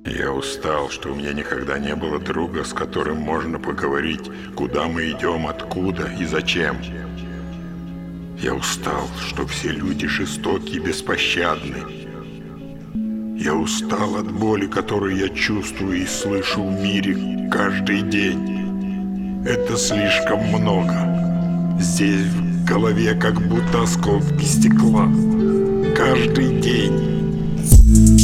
Я устал, что у меня никогда не было друга, с которым можно поговорить, куда мы идем, откуда и зачем. Я устал, что все люди жестоки и беспощадны. Я устал от боли, которую я чувствую и слышу в мире каждый день. Это слишком много. Здесь в голове как будто осколки стекла. Каждый день.